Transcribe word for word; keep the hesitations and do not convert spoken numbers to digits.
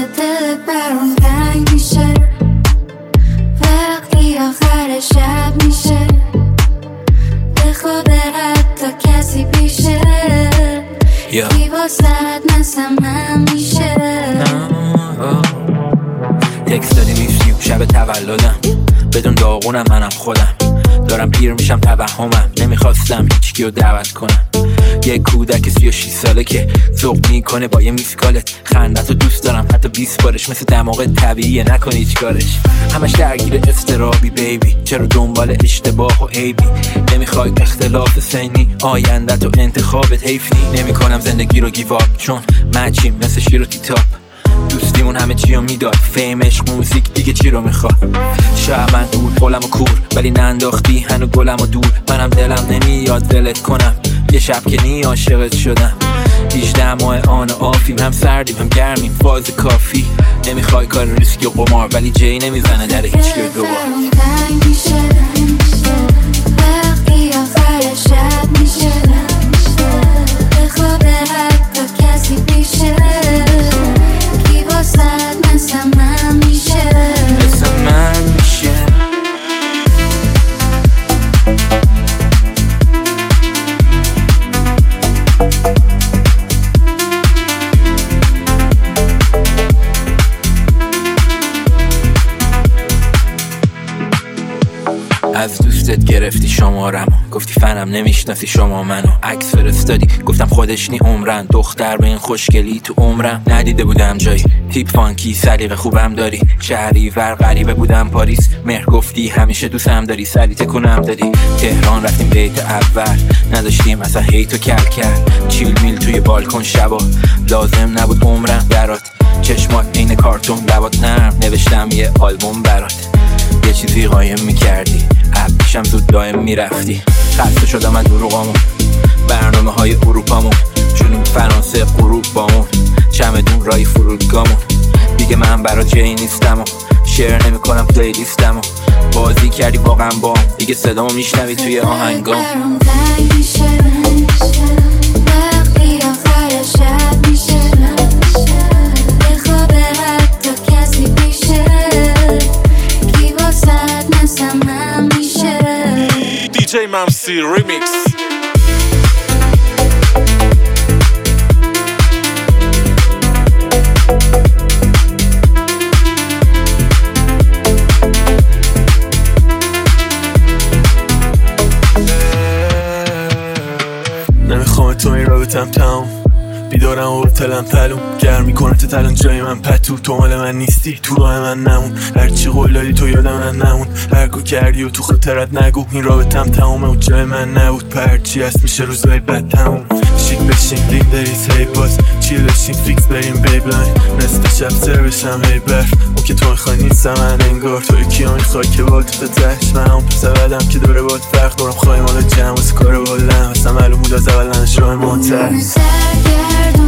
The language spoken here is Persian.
دلت برام تنگ میشه وقتی آخر شب میشه بخوابه حتی کسی پیشه کی واسد مثل من میشه. تکست دادی میفتی شب تولدم بدون داغونم منم خودم دارم پیر میشم توهمم نمیخواستم هیچکیو دعوت کنم یه کودک سی و شیش ساله که ذوق میکنه با یه میسکالت خندتو دوست دارم حتی بیست بارش مثل دماغ طبیعیه نکنی هیچ کارش همش درگیر استرابی بیبی چرا دنبال اشتباه و عیبی نمیخوای اختلاف سنی آیندت و انتخابت حیفی نمیکنم زندگی رو گیواب چون مچیم مثل شیر و تیتاب دوستیمون همه چی رو میداد فیم عشق موزیک دیگه چی رو میخواد شاید من دور قولم و کور ولی ننداختی هنو گلم و دور منم دلم نمیاد دلت کنم یه شب که نی عاشقت شدم هجده ماه آن و آفیم هم سردیم هم گرمیم فاز کافی نمیخوای کار ریسکی و قمار ولی جی نمیزنه در هیچ که دوبار وقتی آخر شب میشه بخوابه حتی کسی پیشه کی واسد مثل من میشه مثل من میشه از دوستت گرفتی شمارمو گفتی فنم نمیشناسی شما منو عکس فرستادی گفتم خودش نی عمرن دختر به این خوشگلی تو عمرم ندیده بودم جایی تیپ فانکی سلیقه خوبم داری شهری ور غریبه بودم پاریس مهر گفتی همیشه دوستم داری سری تکونم دادی تهران رفتیم دیت اول نداشتیم اصلا هیت و کل کرد چیل میل توی بالکن شبا لازم نبود عمرم برات چشمات عین کارتون لبات نرم نوشتم یه آلبوم برات یه چیزی قایم میکردی عب پیشم زود دایم میرفتی خسته شدم از دروغامون برنامه های اروپامون جنوب فرانسه غروب بامون چمدون رای فرودگامون دیگه من برا جی نیستم و شیر نمی کنم پلی لیستم و بازی کردی واقعا با دیگه صدامو میشنوی توی آهنگام وقتی آخر شب میشه بخوابه حتی کسی پیشه کی واسد مثل من میشه. دی جی ممسی ریمیکس. نمیخوام تو این رابطم تموم بیدارم و تلم پلوم گرم میکنه تو تلان جای من پتو تو مال من نیستی تو راه من نمون هرچی قول دادی تو یادم من نمون هرگو کردی و تو خاطرت نگو این رابطم تمومه و جای من نبود پرچی هست میشه روزای بد تموم شیک بشین لیم دارید هی باز چیل بشین فیکس بریم بیبلاین نصف شب سر بشم هی برف اون که تو میخوای نیستم من انگار تو یکی ها میخوای که بال تو تحش من همون پس اولم که دوره باد فرق دارم خواهی مالا جمع واسه کار بالم اصلا معلوم بود از اولنش راه ماتر